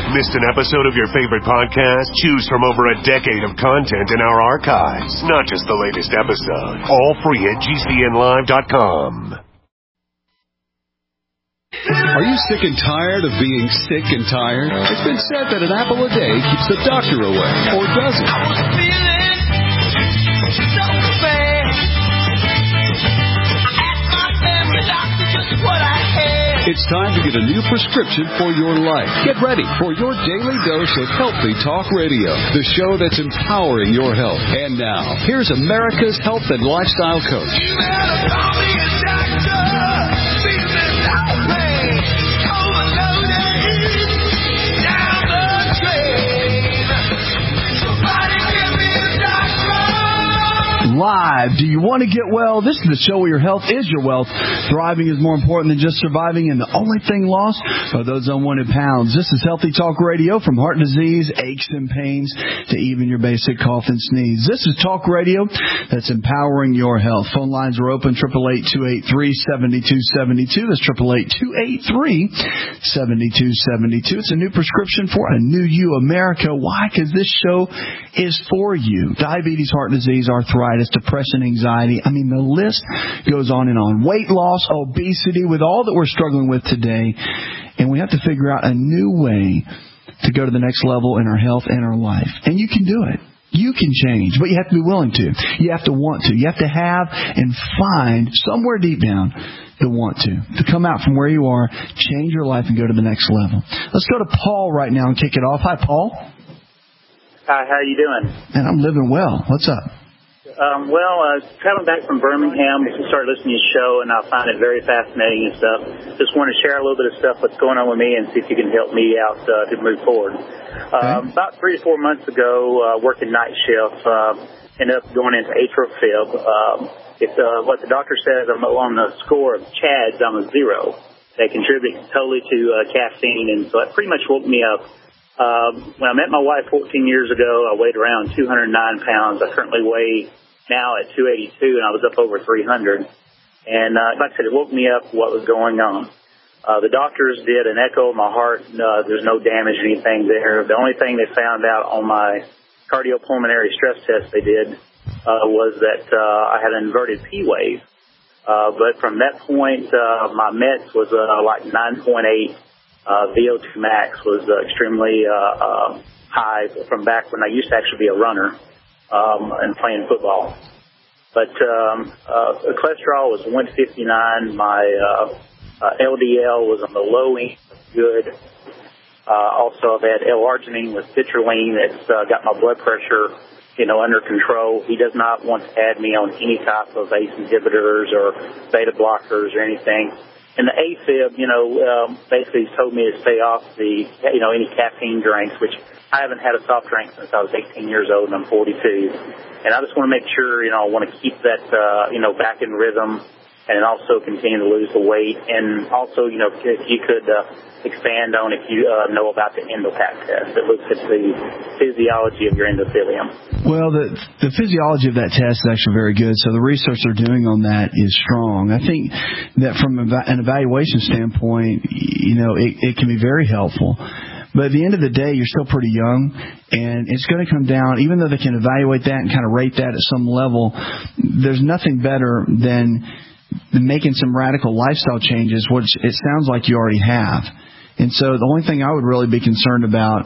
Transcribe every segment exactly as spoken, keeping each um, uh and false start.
Missed an episode of your favorite podcast? Choose from over a decade of content in our archives. Not just the latest episode. All free at G C N live dot com. Are you sick and tired of being sick and tired? It's been said that an apple a day keeps the doctor away. Or does it? I was feeling so bad. I asked my family doctor just what I had. It's time to get a new prescription for your life. Get ready for your daily dose of Healthy Talk Radio, the show that's empowering your health. And now, here's America's health and lifestyle coach. You better call me a doctor. Feeling so bad. Overloaded. Down the drain. Somebody give me a doctor. Live. Do you want to get well? This is the show where your health is your wealth. Thriving is more important than just surviving, and the only thing lost are those unwanted pounds. This is Healthy Talk Radio, from heart disease, aches and pains, to even your basic cough and sneeze. This is Talk Radio that's empowering your health. Phone lines are open, eight eight eight, two eight three, seven two seven two. That's eight eight eight, two eight three, seven two seven two. It's a new prescription for a new you, America. Why? Because this show is for you. Diabetes, heart disease, arthritis, depression, anxiety. I mean, the list goes on and on. Weight loss, obesity, with all that we're struggling with today. And we have to figure out a new way to go to the next level in our health and our life. And you can do it. You can change, but you have to be willing to. You have to want to. You have to have and find somewhere deep down the want to. To come out from where you are, change your life, and go to the next level. Let's go to Paul right now and kick it off. Hi, Paul. Hi, how are you doing? And I'm living well. What's up? Um, well, uh, traveling back from Birmingham, I started listening to your show, and I find it very fascinating and stuff. Just want to share a little bit of stuff what's going on with me and see if you can help me out uh, to move forward. Um, about three to four months ago, uh, working night shift, uh, ended up going into atrial fib. Um, it's uh, what the doctor says. I'm on the score of C H A Ds. I'm a zero. They contribute totally to uh, caffeine, and so that pretty much woke me up. Um, when I met my wife fourteen years ago, I weighed around two hundred nine pounds. I currently weigh now at two eighty-two, and I was up over three hundred. And uh, like I said, it woke me up what was going on. Uh, the doctors did an echo of my heart. Uh, there's no damage or anything there. The only thing they found out on my cardiopulmonary stress test they did uh, was that uh, I had an inverted P wave. Uh, but from that point, uh, my meds was uh, like nine point eight. Uh, V O two max was uh, extremely uh, uh, high from back when I used to actually be a runner um, and playing football. But um, uh, the cholesterol was one fifty-nine. My uh, uh, L D L was on the low end, good. Uh, also, I've had L-arginine with citrulline. It's uh, got my blood pressure, you know, under control. He does not want to add me on any type of A C E inhibitors or beta blockers or anything. And the AFib, you know, um, basically told me to stay off the, you know, any caffeine drinks, which I haven't had a soft drink since I was eighteen years old, and I'm forty-two. And I just want to make sure, you know, I want to keep that, uh, you know, back in rhythm, and also continue to lose the weight. And also, you know, if you could uh, expand on if you uh, know about the EndoPAC test that looks at the physiology of your endothelium. Well, the the physiology of that test is actually very good. So the research they're doing on that is strong. I think that from an evaluation standpoint, you know, it, it can be very helpful. But at the end of the day, you're still pretty young, and it's going to come down, even though they can evaluate that and kind of rate that at some level, there's nothing better than making some radical lifestyle changes, which it sounds like you already have. And so the only thing I would really be concerned about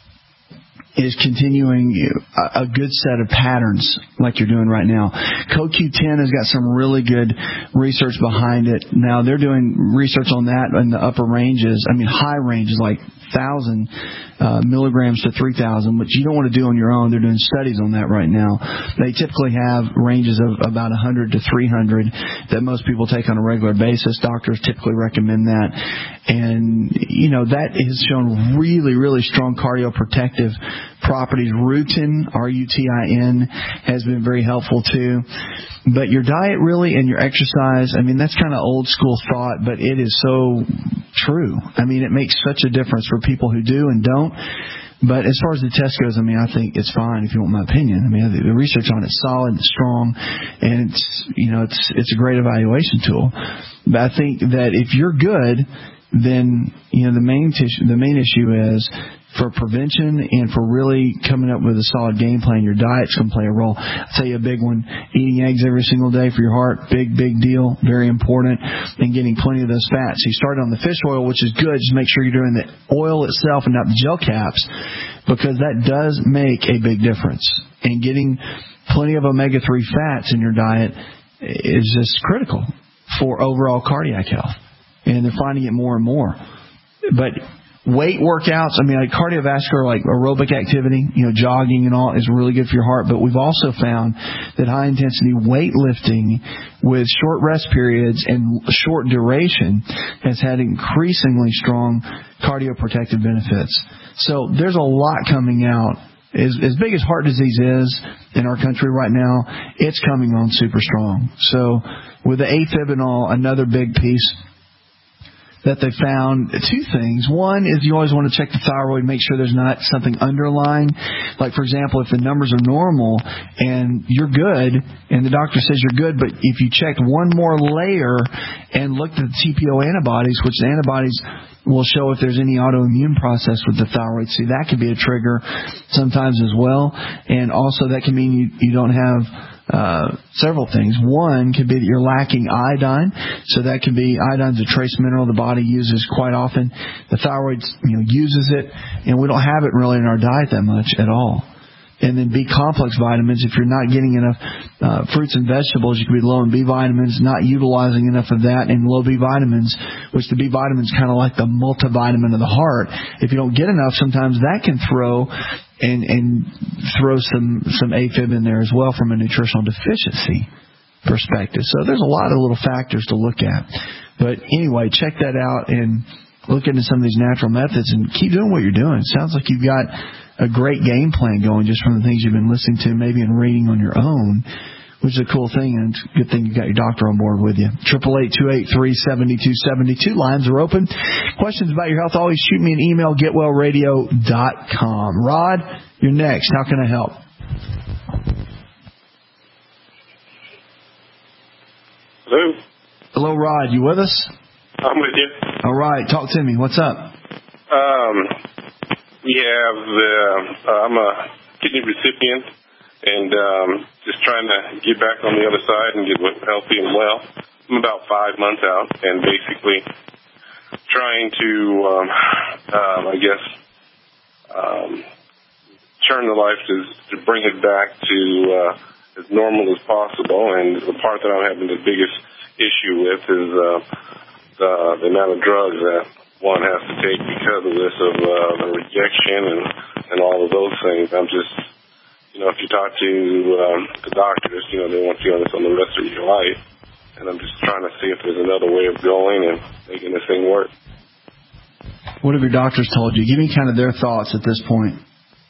is continuing a, a good set of patterns like you're doing right now. C O Q ten has got some really good research behind it. Now, they're doing research on that in the upper ranges. I mean, high ranges, like one thousand uh, milligrams to three thousand, which you don't want to do on your own. They're doing studies on that right now. They typically have ranges of about one hundred to three hundred that most people take on a regular basis. Doctors typically recommend that. And, you know, that has shown really, really strong cardioprotective properties. Rutin, R U T I N, has been very helpful too. But your diet really and your exercise, I mean, that's kind of old school thought, but it is so true. I mean, it makes such a difference for people who do and don't. But as far as the test goes, I mean, I think it's fine if you want my opinion. I mean, the research on it's solid, it's strong, and it's, you know, it's it's a great evaluation tool. But I think that if you're good, then you know the main tissue, the main issue is for prevention and for really coming up with a solid game plan. Your diet's going to play a role. I'll tell you a big one: eating eggs every single day for your heart. Big, big deal. Very important. And getting plenty of those fats. You start on the fish oil, which is good. Just make sure you're doing the oil itself and not the gel caps, because that does make a big difference. And getting plenty of omega three fats in your diet is just critical for overall cardiac health. And they're finding it more and more. But weight workouts, I mean, like cardiovascular, like aerobic activity, you know, jogging and all is really good for your heart. But we've also found that high-intensity weightlifting with short rest periods and short duration has had increasingly strong cardioprotective benefits. So there's a lot coming out. As, as big as heart disease is in our country right now, it's coming on super strong. So with the AFib and all, another big piece that they found, two things. One is you always want to check the thyroid, make sure there's not something underlying. Like, for example, if the numbers are normal and you're good and the doctor says you're good, but if you checked one more layer and looked at the T P O antibodies, which the antibodies will show if there's any autoimmune process with the thyroid. See, that could be a trigger sometimes as well. And also that can mean you, you don't have Uh, several things. One could be that you're lacking iodine, so that can be, iodine's a trace mineral the body uses quite often. The thyroid, you know, uses it, and we don't have it really in our diet that much at all. And then B complex vitamins, if you're not getting enough uh, fruits and vegetables, you could be low in B vitamins, not utilizing enough of that, and low B vitamins, which the B vitamins kind of like the multivitamin of the heart. If you don't get enough, sometimes that can throw and and throw some some AFib in there as well from a nutritional deficiency perspective. So there's a lot of little factors to look at. But anyway, check that out and look into some of these natural methods and keep doing what you're doing. It sounds like you've got a great game plan going just from the things you've been listening to, maybe and reading on your own, which is a cool thing, and it's a good thing you got your doctor on board with you. triple eight, two eight three, seven two seven two. Lines are open. Questions about your health, always shoot me an email, get well radio dot com. Rod, you're next. How can I help? Hello. Hello, Rod. You with us? I'm with you. All right. Talk to me. What's up? Um, we have the, uh, I'm a kidney recipient, and um, just trying to get back on the other side and get healthy and well. I'm about five months out, and basically trying to, um, um, I guess, um, turn the life to, to bring it back to uh, as normal as possible. And the part that I'm having the biggest issue with is uh, the, the amount of drugs that one has to take because of this, of uh, the rejection and, and all of those things. I'm just, you know, if you talk to um, the doctors, you know, they want you on this on the rest of your life. And I'm just trying to see if there's another way of going and making this thing work. What have your doctors told you? Give me kind of their thoughts at this point.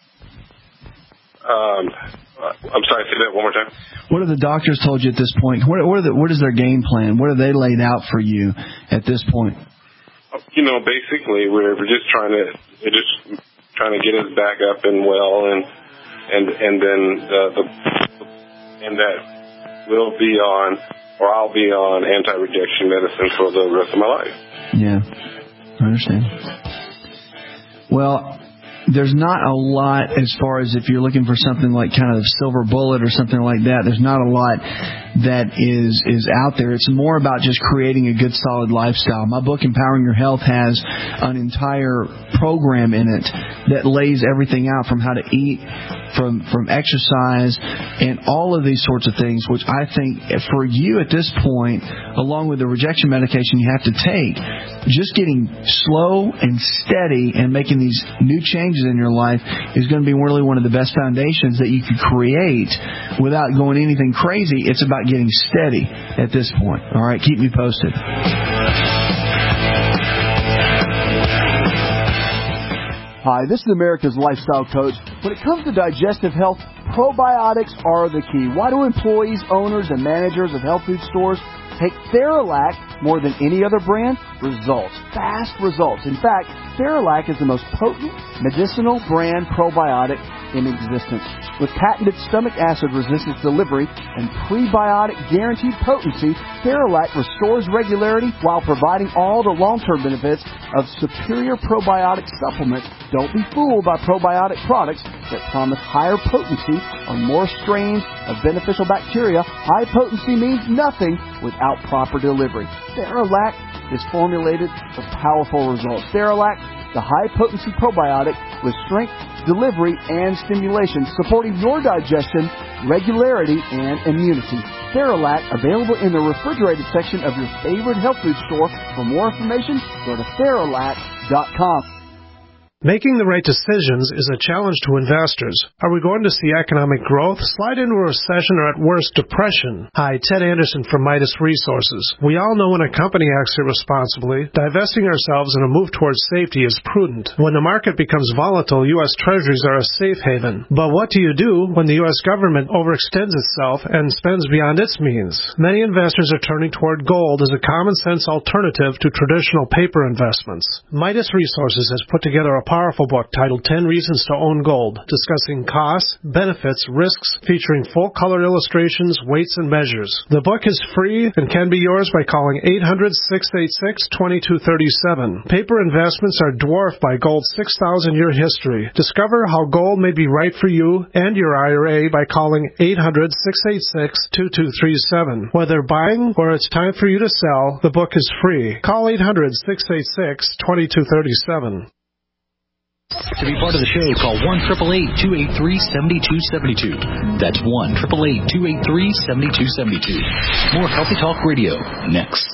Um, I'm sorry, say that one more time. What have the doctors told you at this point? What, what, are the, what is their game plan? What are they laid out for you at this point? You know, basically, we're, we're just trying to we're just trying to get us back up and well, and and and then the, the and that we'll be on, or I'll be on anti-rejection medicine for the rest of my life. Yeah, I understand. Well, there's not a lot as far as if you're looking for something like kind of silver bullet or something like that. There's not a lot that is is out there. It's more about just creating a good, solid lifestyle. My book, Empowering Your Health, has an entire program in it that lays everything out, from how to eat, from from exercise, and all of these sorts of things, which I think for you at this point, along with the rejection medication you have to take, just getting slow and steady and making these new changes in your life is going to be really one of the best foundations that you could create without going anything crazy. It's about getting steady at this point. All right, keep me posted. Hi, this is America's Lifestyle Coach. When it comes to digestive health, probiotics are the key. Why do employees, owners, and managers of health food stores take Theralac more than any other brand? Results. Fast results. In fact, Theralac is the most potent medicinal brand probiotic in existence. With patented stomach acid resistance delivery and prebiotic guaranteed potency, Theralac restores regularity while providing all the long-term benefits of superior probiotic supplements. Don't be fooled by probiotic products that promise higher potency or more strains of beneficial bacteria. High potency means nothing without proper delivery. Theralac is formulated for powerful results. Theralac, the high-potency probiotic with strength, delivery, and stimulation, supporting your digestion, regularity, and immunity. Theralac, available in the refrigerated section of your favorite health food store. For more information, go to Theralac dot com. Making the right decisions is a challenge to investors. Are we going to see economic growth, slide into a recession, or at worst, depression? Hi, Ted Anderson from Midas Resources. We all know when a company acts irresponsibly, divesting ourselves in a move towards safety is prudent. When the market becomes volatile, U S Treasuries are a safe haven. But what do you do when the U S government overextends itself and spends beyond its means? Many investors are turning toward gold as a common-sense alternative to traditional paper investments. Midas Resources has put together a powerful book titled ten Reasons to Own Gold, discussing costs, benefits, risks, featuring full-color illustrations, weights, and measures. The book is free and can be yours by calling eight hundred, six eight six, two two three seven. Paper investments are dwarfed by gold's six thousand year history. Discover how gold may be right for you and your I R A by calling eight hundred, six eight six, two two three seven. Whether buying or it's time for you to sell, the book is free. Call eight hundred, six eight six, two two three seven. To be part of the show, call one eight eight eight, two eight three, seven two seven two. That's one eight eight eight, two eight three, seven two seven two. More Healthy Talk Radio next.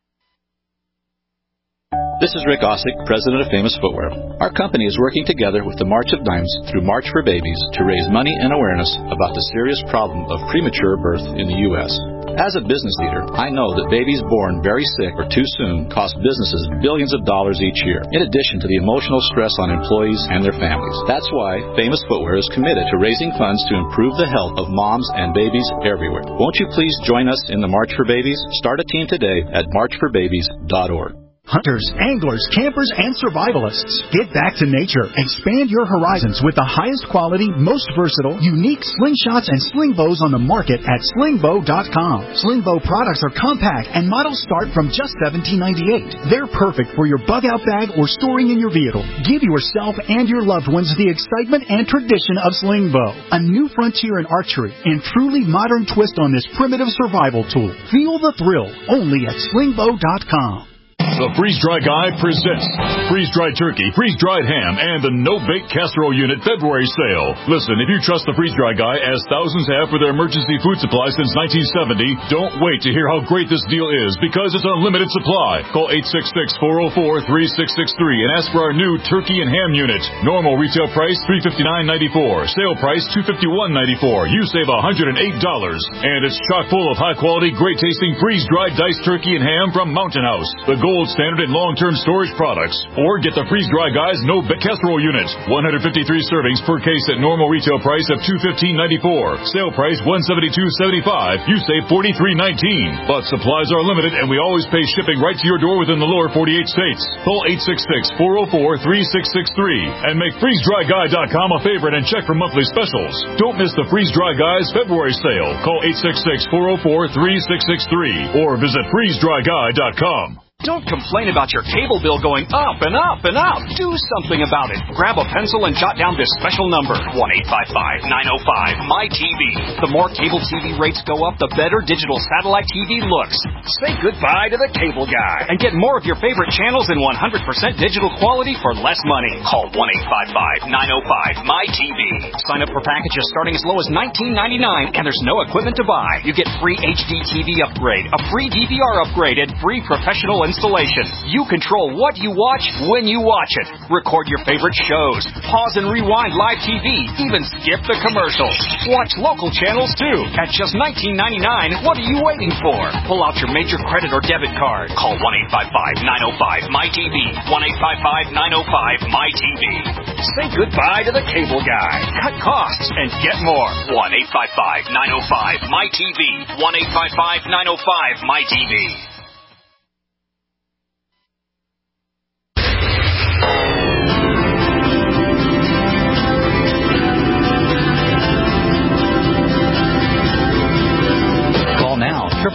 This is Rick Ossick, president of Famous Footwear. Our company is working together with the March of Dimes through March for Babies to raise money and awareness about the serious problem of premature birth in the U S As a business leader, I know that babies born very sick or too soon cost businesses billions of dollars each year, in addition to the emotional stress on employees and their families. That's why Famous Footwear is committed to raising funds to improve the health of moms and babies everywhere. Won't you please join us in the March for Babies? Start a team today at march for babies dot org. Hunters, anglers, campers, and survivalists. Get back to nature. Expand your horizons with the highest quality, most versatile, unique slingshots and sling bows on the market at sling bow dot com. Sling bow products are compact and models start from just seventeen ninety-eight. They're perfect for your bug-out bag or storing in your vehicle. Give yourself and your loved ones the excitement and tradition of sling bow. A new frontier in archery and truly modern twist on this primitive survival tool. Feel the thrill only at sling bow dot com. The Freeze Dry Guy presents freeze-dried turkey, freeze-dried ham, and the no-bake casserole unit February sale. Listen, if you trust the Freeze Dry Guy, as thousands have for their emergency food supply since nineteen seventy, don't wait to hear how great this deal is, because it's unlimited supply. Call eight six six, four oh four, three six six three and ask for our new turkey and ham unit. Normal retail price three hundred fifty-nine dollars and ninety-four cents. Sale price two hundred fifty-one dollars and ninety-four cents. You save one hundred eight dollars. And it's chock full of high-quality, great-tasting freeze-dried diced turkey and ham from Mountain House, the gold standard in long-term storage products. Or get the Freeze Dry Guy's No Bake Casserole Unit. one hundred fifty-three servings per case at normal retail price of two hundred fifteen dollars and ninety-four cents. Sale price one hundred seventy-two dollars and seventy-five cents. You save forty-three dollars and nineteen cents. But supplies are limited, and we always pay shipping right to your door within the lower forty-eight states. Call eight six six, four oh four, three six six three and make freeze dry guy dot com a favorite and check for monthly specials. Don't miss the Freeze Dry Guy's February sale. Call eight six six, four oh four, three six six three or visit freeze dry guy dot com. Don't complain about your cable bill going up and up and up. Do something about it. Grab a pencil and jot down this special number, one eight five five, nine oh five, M Y T V. The more cable T V rates go up, the better digital satellite T V looks. Say goodbye to the cable guy and get more of your favorite channels in one hundred percent digital quality for less money. Call one eight five five, nine oh five, M Y T V. Sign up for packages starting as low as nineteen ninety-nine, and there's no equipment to buy. You get free H D T V upgrade, a free D V R upgrade, and free professional installation. You control what you watch when you watch it. Record your favorite shows. Pause and rewind live T V. Even skip the commercials. Watch local channels too. At just nineteen ninety-nine, what are you waiting for? Pull out your major credit or debit card. Call one eight five five, nine oh five, M Y T V. one eight five five, nine oh five, M Y T V. Say goodbye to the cable guy. Cut costs and get more. one eight five five, nine oh five, M Y T V. one eight five five, nine oh five, M Y T V.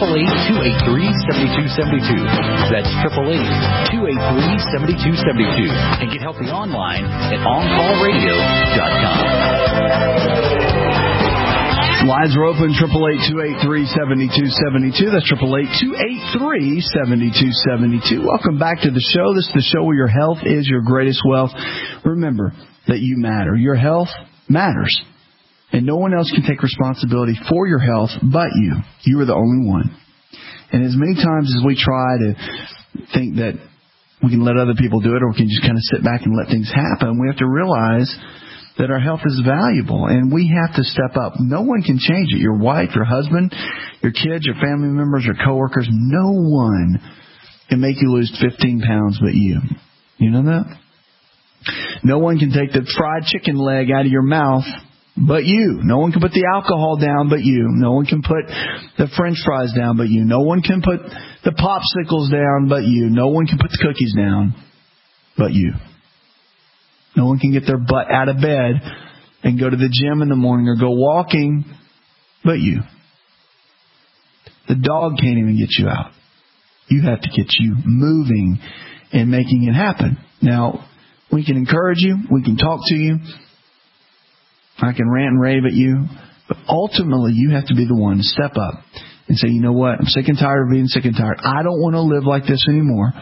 eight eight eight, two eight three, seven two seven two. That's eight eight eight, two eight three, seven two seven two. And get healthy online at on call radio dot com. Lines are open, eight eight eight, two eight three, seven two seven two. That's eight eight eight, two eight three, seven two seven two. Welcome back to the show. This is the show where your health is your greatest wealth. Remember that you matter. Your health matters. And no one else can take responsibility for your health but you. You are the only one. And as many times as we try to think that we can let other people do it or we can just kind of sit back and let things happen, we have to realize that our health is valuable and we have to step up. No one can change it. Your wife, your husband, your kids, your family members, your coworkers, no one can make you lose fifteen pounds but you. You know that? No one can take the fried chicken leg out of your mouth but you. No one can put the alcohol down but you. No one can put the French fries down but you. No one can put the popsicles down but you. No one can put the cookies down but you. No one can get their butt out of bed and go to the gym in the morning or go walking but you. The dog can't even get you out. You have to get you moving and making it happen. Now, we can encourage you. We can talk to you. I can rant and rave at you. But ultimately, you have to be the one to step up and say, you know what? I'm sick and tired of being sick and tired. I don't want to live like this anymore.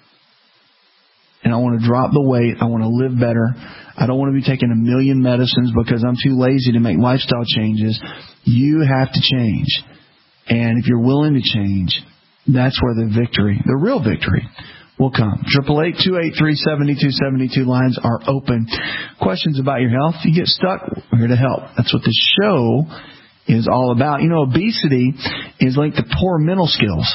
And I want to drop the weight. I want to live better. I don't want to be taking a million medicines because I'm too lazy to make lifestyle changes. You have to change. And if you're willing to change, that's where the victory, the real victory, will come. eight eight eight, two eight three, seven two seven two. Lines are open. Questions about your health? You get stuck, we're here to help. That's what this show is all about. You know, obesity is linked to poor mental skills.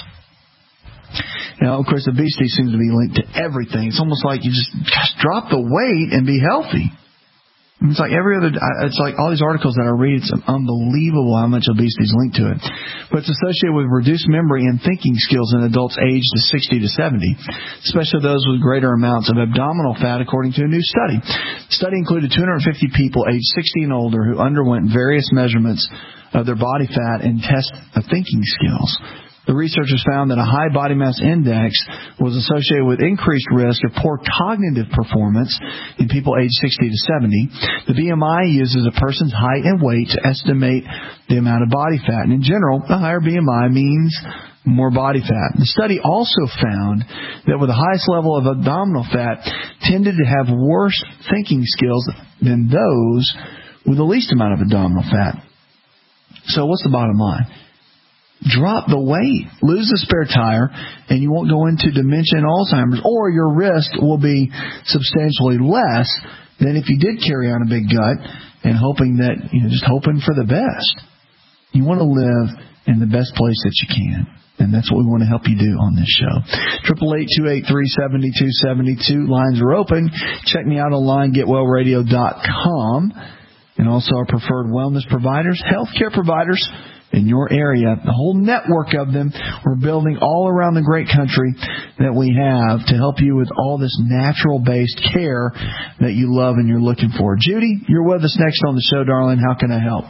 Now, of course, obesity seems to be linked to everything. It's almost like you just, just drop the weight and be healthy. It's like every other, it's like all these articles that I read, it's unbelievable how much obesity is linked to it. But it's associated with reduced memory and thinking skills in adults aged to sixty to seventy, especially those with greater amounts of abdominal fat, according to a new study. The study included two hundred fifty people aged sixty and older who underwent various measurements of their body fat and tests of thinking skills. The researchers found that a high body mass index was associated with increased risk of poor cognitive performance in people aged sixty to seventy. The B M I uses a person's height and weight to estimate the amount of body fat. And in general, a higher B M I means more body fat. The study also found that with the highest level of abdominal fat tended to have worse thinking skills than those with the least amount of abdominal fat. So what's the bottom line? Drop the weight, lose the spare tire, and you won't go into dementia and Alzheimer's, or your risk will be substantially less than if you did carry on a big gut and hoping that, you know, just hoping for the best. You want to live in the best place that you can, and that's what we want to help you do on this show. eight eight eight, two eight three, seven two seven two. Lines are open. Check me out online, get well radio dot com, and also our preferred wellness providers, healthcare providers in your area, the whole network of them we're building all around the great country that we have to help you with all this natural-based care that you love and you're looking for. Judy, you're with us next on the show, darling. How can I help?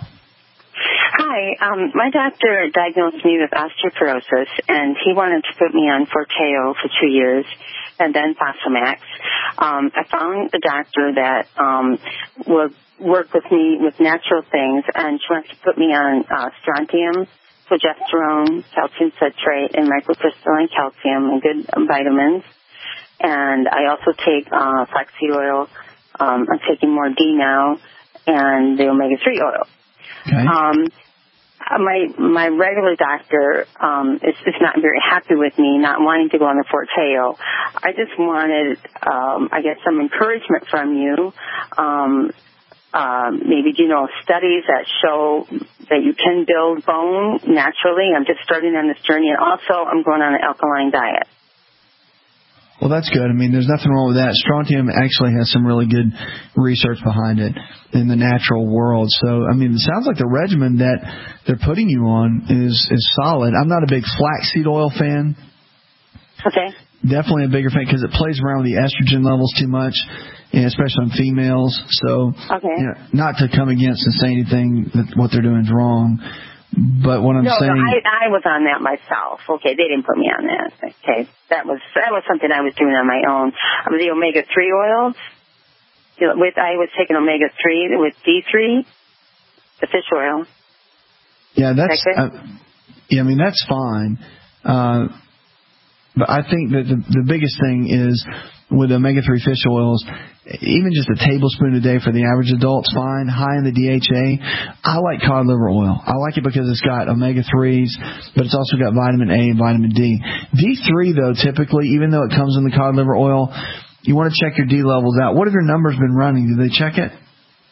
Hi. Um, my doctor diagnosed me with osteoporosis, and he wanted to put me on Forteo for two years and then Fosamax. Um, I found a doctor that um, will work with me with natural things, and she wants to put me on uh, strontium, progesterone, calcium citrate, and microcrystalline calcium, and good vitamins. And I also take uh, flaxseed oil. Um, I'm taking more D now, and the omega three oil. Okay. Um, my my regular doctor um, is, is not very happy with me not wanting to go on the Forteo. I just wanted, um, I guess, some encouragement from you. Um, Um, maybe do you know studies that show that you can build bone naturally? I'm just starting on this journey, and also I'm going on an alkaline diet. Well, that's good. I mean, there's nothing wrong with that. Strontium actually has some really good research behind it in the natural world. So, I mean, it sounds like the regimen that they're putting you on is, is solid. I'm not a big flaxseed oil fan. Okay. Definitely a bigger fan because it plays around with the estrogen levels too much, and especially on females. So, okay. You know, not to come against and say anything that what they're doing is wrong, But what I'm no, saying... No, I, I was on that myself. Okay, they didn't put me on that. Okay, that was that was something I was doing on my own. Um, the omega three oils, you know, with I was taking omega three with D three, the fish oil. Yeah, that's... Uh, yeah, I mean, that's fine. Uh, but I think that the, the biggest thing is with omega three fish oils, even just a tablespoon a day for the average adult's fine, high in the D H A. I like cod liver oil. I like it because it's got omega threes, but it's also got vitamin A and vitamin D. D three, though, typically, even though it comes in the cod liver oil, you want to check your D levels out. What have your numbers been running? Did they check it?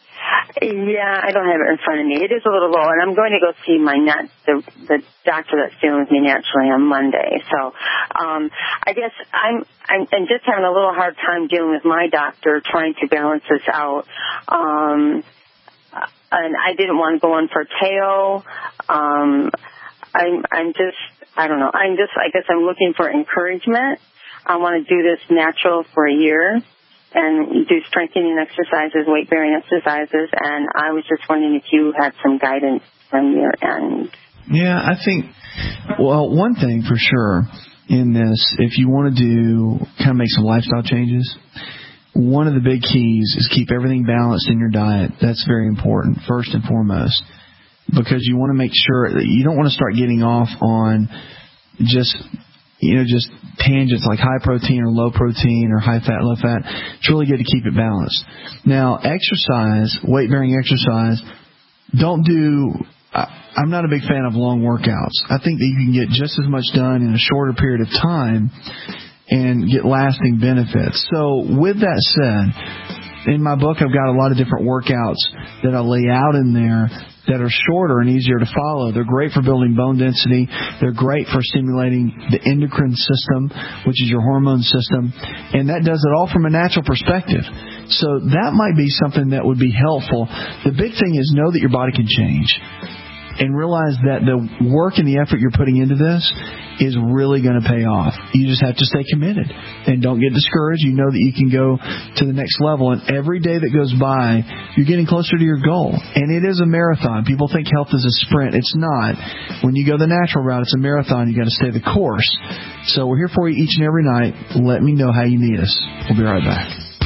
Yeah, I don't have it in front of me. It is a little low, and I'm going to go see my nat- the the doctor that's dealing with me naturally on Monday. So, um, I guess I'm I'm, I'm just having a little hard time dealing with my doctor, trying to balance this out. Um, and I didn't want to go on for Teo. Um, I'm I'm just I don't know. I'm just I guess I'm looking for encouragement. I want to do this natural for a year and do strengthening exercises, weight-bearing exercises, and I was just wondering if you had some guidance from your end. Yeah, I think, well, one thing for sure in this, if you want to do, kind of make some lifestyle changes, one of the big keys is keep everything balanced in your diet. That's very important, first and foremost, because you want to make sure that you don't want to start getting off on just... you know, just tangents like high protein or low protein or high fat, low fat. It's really good to keep it balanced. Now, exercise, weight-bearing exercise, don't do, I'm not a big fan of long workouts. I think that you can get just as much done in a shorter period of time and get lasting benefits. So with that said, in my book, I've got a lot of different workouts that I lay out in there that are shorter and easier to follow. They're great for building bone density. They're great for stimulating the endocrine system, which is your hormone system. And that does it all from a natural perspective. So that might be something that would be helpful. The big thing is know that your body can change. And realize that the work and the effort you're putting into this is really going to pay off. You just have to stay committed. And don't get discouraged. You know that you can go to the next level. And every day that goes by, you're getting closer to your goal. And it is a marathon. People think health is a sprint. It's not. When you go the natural route, it's a marathon. You got to stay the course. So we're here for you each and every night. Let me know how you need us. We'll be right back.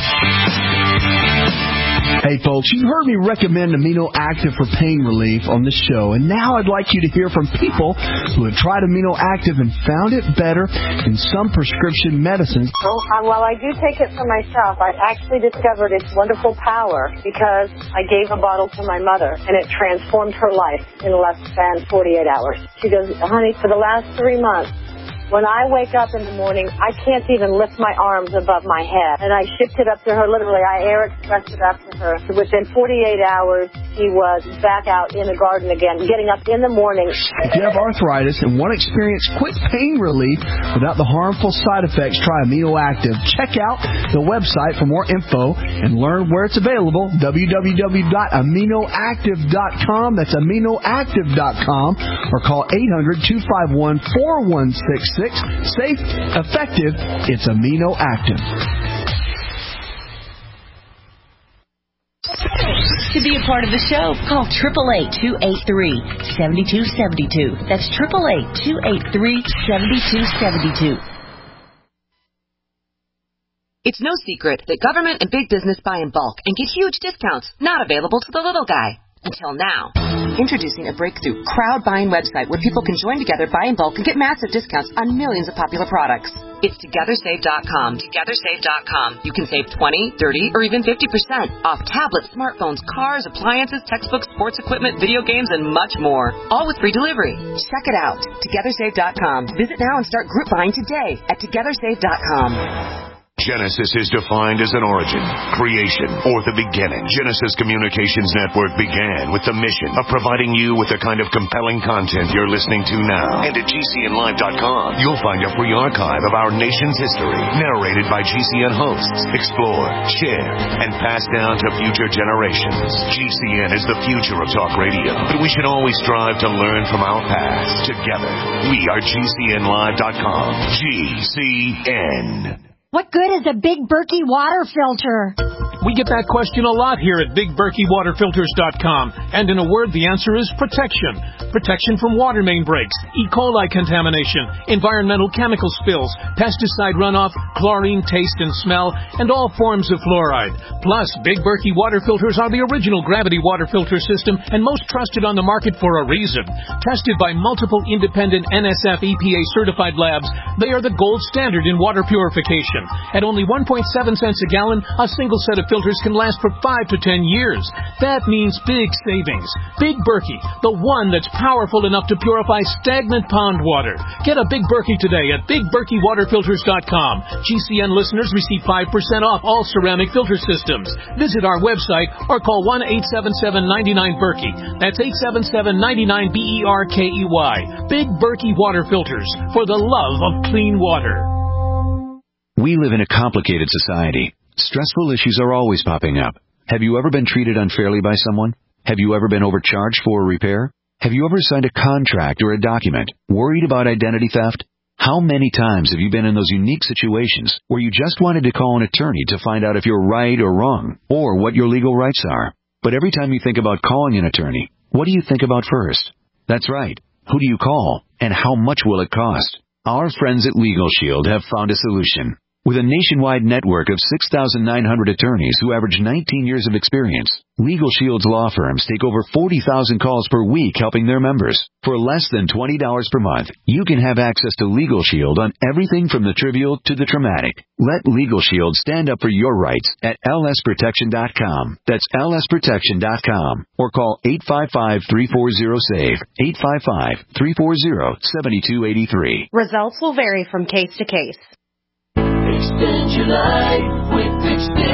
Hey folks, you've heard me recommend Amino Active for pain relief on this show, and now I'd like you to hear from people who have tried Amino Active and found it better than some prescription medicines. Well, uh, while I do take it for myself, I've actually discovered its wonderful power because I gave a bottle to my mother, and it transformed her life in less than forty-eight hours. She goes, honey, for the last three months, when I wake up in the morning, I can't even lift my arms above my head. And I shipped it up to her, literally, I air expressed it up to her. So within forty-eight hours, she was back out in the garden again, getting up in the morning. If you have arthritis and want to experience quick pain relief without the harmful side effects, try Amino Active. Check out the website for more info and learn where it's available, w w w dot amino active dot com. That's amino active dot com. Or call eight hundred, two five one, four one six six. Safe, effective, it's Amino Active. To be a part of the show, call eight eight eight, two eight three, seven two seven two. That's eight eight eight, two eight three, seven two seven two. It's no secret that government and big business buy in bulk and get huge discounts not available to the little guy. Until now. Introducing a breakthrough crowd buying website where people can join together, buy in bulk, and get massive discounts on millions of popular products. It's together save dot com. together save dot com. You can save twenty, thirty, or even fifty percent off tablets, smartphones, cars, appliances, textbooks, sports equipment, video games, and much more. All with free delivery. Check it out. together save dot com. Visit now and start group buying today at together save dot com. Genesis is defined as an origin, creation, or the beginning. Genesis Communications Network began with the mission of providing you with the kind of compelling content you're listening to now. And at G C N live dot com, you'll find a free archive of our nation's history, narrated by G C N hosts, explored, shared, and passed down to future generations. G C N is the future of talk radio, but we should always strive to learn from our past. Together, we are G C N live dot com. G C N. What good is a big Berkey water filter? We get that question a lot here at Big Berkey Water Filters dot com. And in a word, the answer is protection. Protection from water main breaks, E. coli contamination, environmental chemical spills, pesticide runoff, chlorine taste and smell, and all forms of fluoride. Plus, Big Berkey Water Filters are the original gravity water filter system and most trusted on the market for a reason. Tested by multiple independent N S F E P A certified labs, they are the gold standard in water purification. At only one point seven cents a gallon, a single set of filters can last for five to ten years. That means big savings. Big Berkey, the one that's powerful enough to purify stagnant pond water. Get a Big Berkey today at Big Berkey Water Filters dot com. G C N listeners receive five percent off all ceramic filter systems. Visit our website or call one eight seven seven, nine nine, Berkey. That's eight seven seven, nine nine, B E R K E Y. Big Berkey Water Filters, for the love of clean water. We live in a complicated society. Stressful issues are always popping up. Have you ever been treated unfairly by someone? Have you ever been overcharged for a repair? Have you ever signed a contract or a document worried about identity theft? How many times have you been in those unique situations where you just wanted to call an attorney to find out if you're right or wrong, or what your legal rights are? But every time you think about calling an attorney, what do you think about first? That's right. Who do you call, and how much will it cost? Our friends at Legal Shield have found a solution. With a nationwide network of six thousand nine hundred attorneys who average nineteen years of experience, Legal Shield's law firms take over forty thousand calls per week helping their members. For less than twenty dollars per month, you can have access to Legal Shield on everything from the trivial to the traumatic. Let Legal Shield stand up for your rights at L S protection dot com. That's L S protection dot com. Or call eight five five, three four zero, S A V E, eight five five, three four zero, seven two eight three. Results will vary from case to case. Extend your life with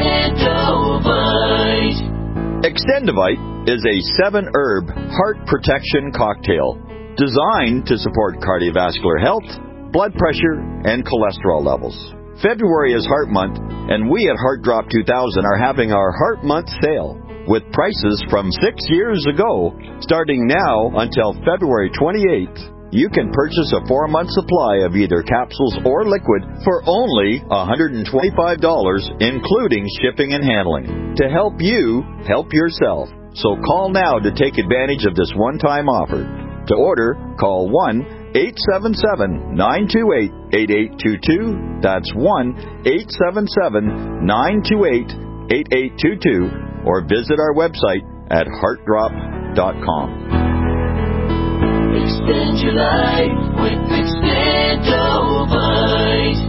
Extendovite. Extendovite is a seven-herb heart protection cocktail designed to support cardiovascular health, blood pressure, and cholesterol levels. February is Heart Month, and we at Heart Drop two thousand are having our Heart Month sale with prices from six years ago, starting now until February twenty-eighth. You can purchase a four-month supply of either capsules or liquid for only one hundred twenty-five dollars, including shipping and handling, to help you help yourself. So call now to take advantage of this one-time offer. To order, call one eight seven seven, nine two eight, eight eight two two. That's one eight seven seven, nine two eight, eight eight two two, or visit our website at heart drop dot com. Extend your life with Extendovite.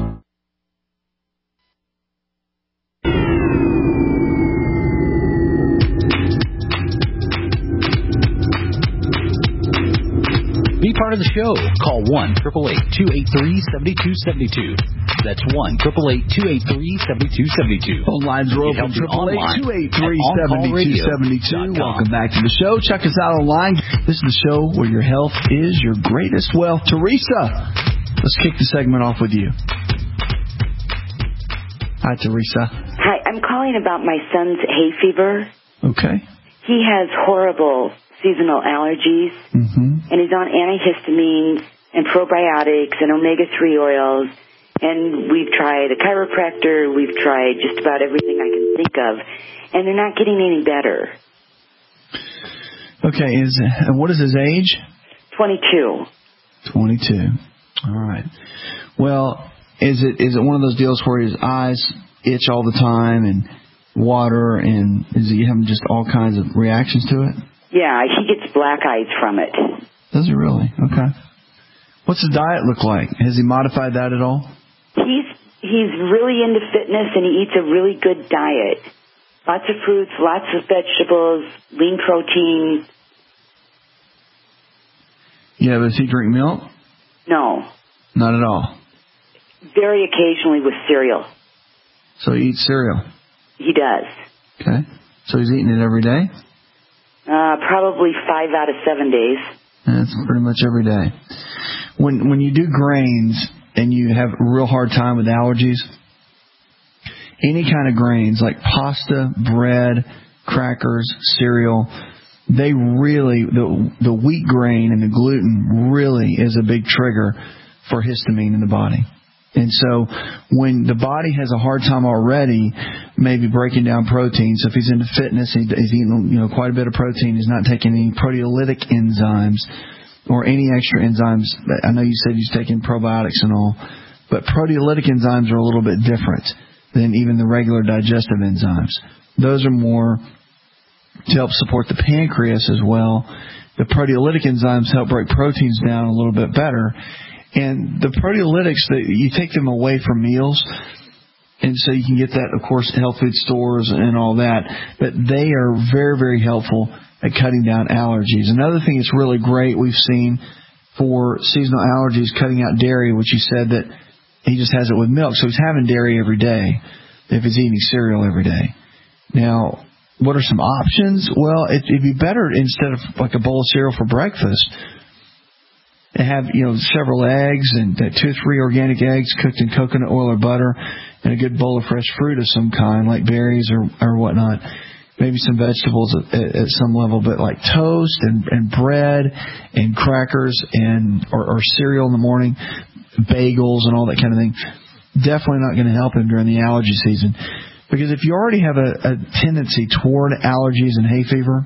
Be part of the show. Call one eight eight eight, two eight three, seven two seven two. That's one eight eight eight, two eight three, seven two seven two. Phone lines are open. eight eight eight, two eight three, seven two seven two. Welcome back to the show. Check us out online. This is the show where your health is your greatest wealth. Teresa, let's kick the segment off with you. Hi, Teresa. Hi, I'm calling about my son's hay fever. Okay. He has horrible seasonal allergies, mm-hmm. and he's on antihistamines and probiotics and omega three oils. And we've tried a chiropractor, we've tried just about everything I can think of, and they're not getting any better. Okay, is and what is his age? twenty-two. twenty-two. All right. Well, is it is it one of those deals where his eyes itch all the time and water, and is he having just all kinds of reactions to it? Yeah, he gets black eyes from it. Does he really? Okay. What's his diet look like? Has he modified that at all? He's he's really into fitness, and he eats a really good diet. Lots of fruits, lots of vegetables, lean protein. Yeah, but does he drink milk? No. Not at all? Very occasionally with cereal. So he eats cereal? He does. Okay. So he's eating it every day? Uh, probably five out of seven days. That's pretty much every day. When when you do grains and you have a real hard time with allergies, any kind of grains like pasta, bread, crackers, cereal, they really, the the wheat grain and the gluten really is a big trigger for histamine in the body. And so when the body has a hard time already maybe breaking down protein, so if he's into fitness, he's eating you know quite a bit of protein, he's not taking any proteolytic enzymes or any extra enzymes. I know you said he's taking probiotics and all, but proteolytic enzymes are a little bit different than even the regular digestive enzymes. Those are more to help support the pancreas as well. The proteolytic enzymes help break proteins down a little bit better. And the proteolytics, that you take them away from meals, and so you can get that, of course, health food stores and all that, but they are very, very helpful at cutting down allergies. Another thing that's really great we've seen for seasonal allergies, cutting out dairy, which you said that he just has it with milk, so he's having dairy every day if he's eating cereal every day. Now, what are some options? Well, it, it'd be better instead of like a bowl of cereal for breakfast, to have, you know, several eggs and uh, two or three organic eggs cooked in coconut oil or butter, and a good bowl of fresh fruit of some kind, like berries or, or whatnot. Maybe some vegetables at, at some level, but like toast and, and bread and crackers and or, or cereal in the morning, bagels and all that kind of thing. Definitely not going to help him during the allergy season. Because if you already have a, a tendency toward allergies and hay fever,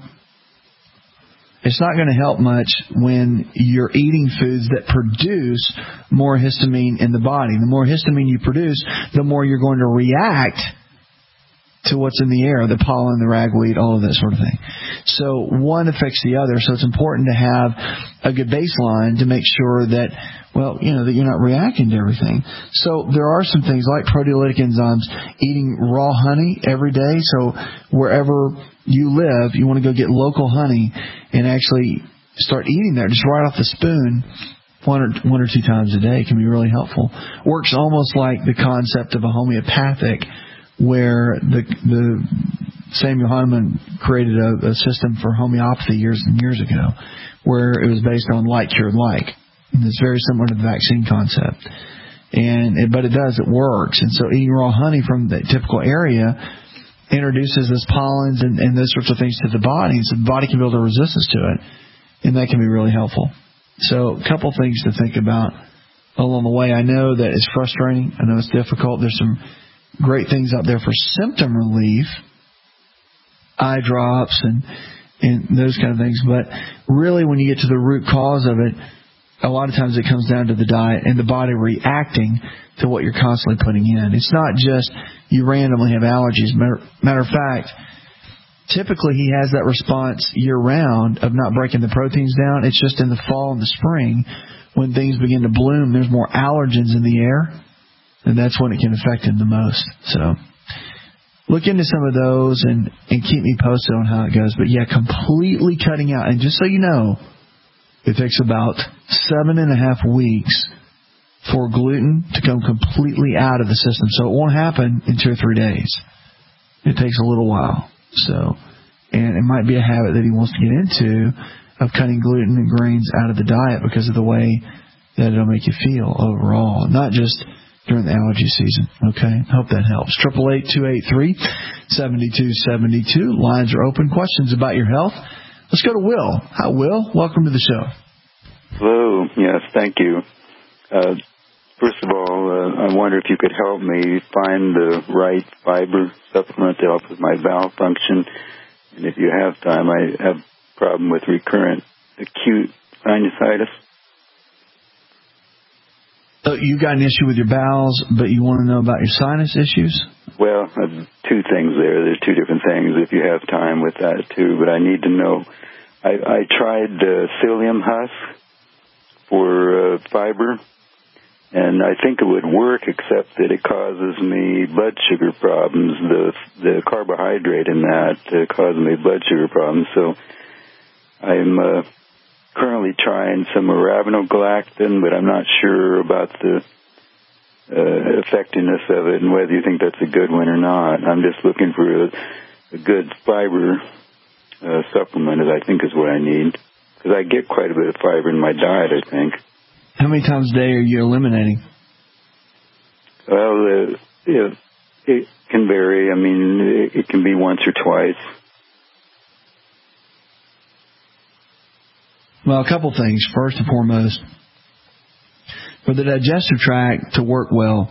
it's not going to help much when you're eating foods that produce more histamine in the body. The more histamine you produce, the more you're going to react to what's in the air, the pollen, the ragweed, all of that sort of thing. So one affects the other. So it's important to have a good baseline to make sure that, well, you know, that you're not reacting to everything. So there are some things like proteolytic enzymes, eating raw honey every day. So wherever you live, you want to go get local honey and actually start eating that just right off the spoon. One or one or two times a day can be really helpful. Works almost like the concept of a homeopathic, where the the Samuel Hahnemann created a, a system for homeopathy years and years ago, where it was based on like cured like. And it's very similar to the vaccine concept, and it, but it does it works. And so eating raw honey from that typical area introduces those pollens and, and those sorts of things to the body, so the body can build a resistance to it, and that can be really helpful. So a couple things to think about along the way. I know that it's frustrating. I know it's difficult. There's some great things out there for symptom relief, eye drops and, and those kind of things. But really when you get to the root cause of it, a lot of times it comes down to the diet and the body reacting to what you're constantly putting in. It's not just you randomly have allergies. Matter, matter of fact, typically he has that response year-round of not breaking the proteins down. It's just in the fall and the spring when things begin to bloom, there's more allergens in the air, and that's when it can affect him the most. So look into some of those and, and keep me posted on how it goes. But, yeah, completely cutting out. And just so you know, it takes about seven and a half weeks for gluten to come completely out of the system. So it won't happen in two or three days. It takes a little while. So, and it might be a habit that he wants to get into of cutting gluten and grains out of the diet because of the way that it'll make you feel overall, not just during the allergy season. Okay, hope that helps. Triple eight two eight three seventy two seventy two. Lines are open. Questions about your health? Let's go to Will. Hi, Will. Welcome to the show. Hello. Yes, thank you. Uh, first of all, uh, I wonder if you could help me find the right fiber supplement to help with my bowel function. And if you have time, I have a problem with recurrent acute sinusitis. So you got an issue with your bowels, but you want to know about your sinus issues? Well, uh, two things there. There's two different things if you have time with that, too. But I need to know. I, I tried uh, psyllium husk for uh, fiber, and I think it would work, except that it causes me blood sugar problems. The the carbohydrate in that uh, causes me blood sugar problems. So I'm uh, currently trying some arabinogalactin, but I'm not sure about the uh, effectiveness of it and whether you think that's a good one or not. I'm just looking for a, a good fiber uh, supplement, that I think is what I need, because I get quite a bit of fiber in my diet, I think. How many times a day are you eliminating? Well, uh, it, it can vary. I mean, it, it can be once or twice. Well, a couple things. First and foremost, for the digestive tract to work well,